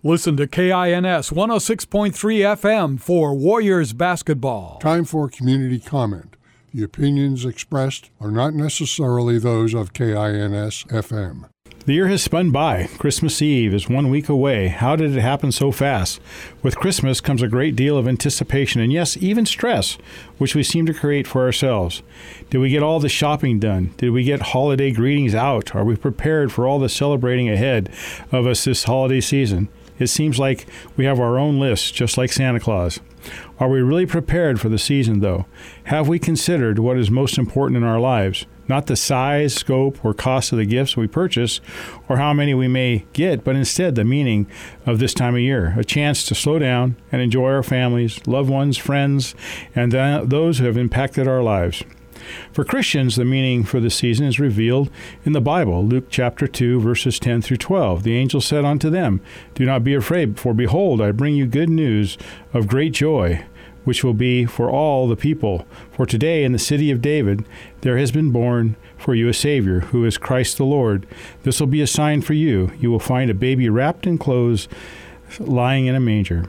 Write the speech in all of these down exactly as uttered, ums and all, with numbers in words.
Listen to K I N S one oh six point three F M for Warriors basketball. Time for community comment. The opinions expressed are not necessarily those of K I N S F M. The year has spun by. Christmas Eve is one week away. How did it happen so fast? With Christmas comes a great deal of anticipation and, yes, even stress, which we seem to create for ourselves. Did we get all the shopping done? Did we get holiday greetings out? Are we prepared for all the celebrating ahead of us this holiday season? It seems like we have our own list, just like Santa Claus. Are we really prepared for the season, though? Have we considered what is most important in our lives? Not the size, scope, or cost of the gifts we purchase, or how many we may get, but instead the meaning of this time of year, a chance to slow down and enjoy our families, loved ones, friends, and th- those who have impacted our lives. For Christians, the meaning for the season is revealed in the Bible. Luke chapter two, verses ten through twelve. The angel said unto them, Do not be afraid, for behold, I bring you good news of great joy, which will be for all the people. For today in the city of David there has been born for you a Savior, who is Christ the Lord. This will be a sign for you. You will find a baby wrapped in clothes, lying in a manger.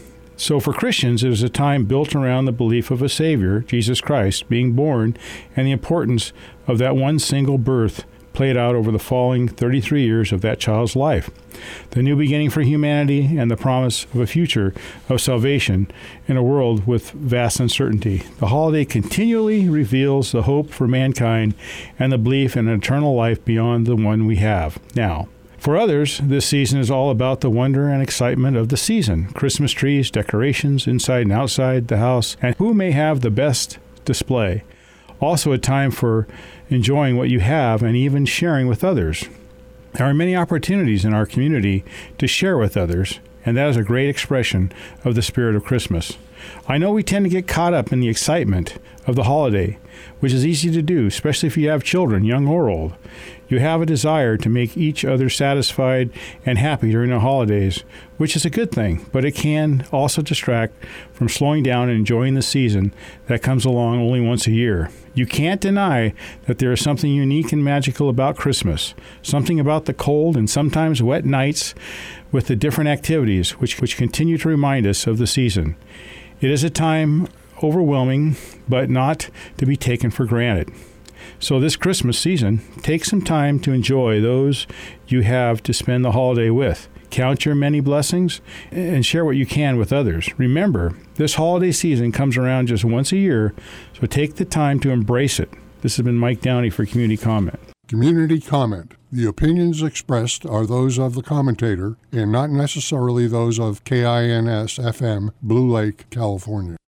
So for Christians, it is a time built around the belief of a Savior, Jesus Christ, being born, and the importance of that one single birth played out over the following thirty-three years of that child's life. The new beginning for humanity and the promise of a future of salvation in a world with vast uncertainty. The holiday continually reveals the hope for mankind and the belief in an eternal life beyond the one we have now. For others, this season is all about the wonder and excitement of the season. Christmas trees, decorations inside and outside the house, and who may have the best display. Also a time for enjoying what you have and even sharing with others. There are many opportunities in our community to share with others, and that is a great expression of the spirit of Christmas. I know we tend to get caught up in the excitement of the holiday, which is easy to do, especially if you have children, young or old. You have a desire to make each other satisfied and happy during the holidays, which is a good thing, but it can also distract from slowing down and enjoying the season that comes along only once a year. You can't deny that there is something unique and magical about Christmas, something about the cold and sometimes wet nights with the different activities which, which continue to remind us of the season. It is a time overwhelming, but not to be taken for granted. So this Christmas season, take some time to enjoy those you have to spend the holiday with. Count your many blessings and share what you can with others. Remember, this holiday season comes around just once a year, so take the time to embrace it. This has been Mike Downey for Community Comment. Community comment. The opinions expressed are those of the commentator and not necessarily those of K I N S F M, Blue Lake, California.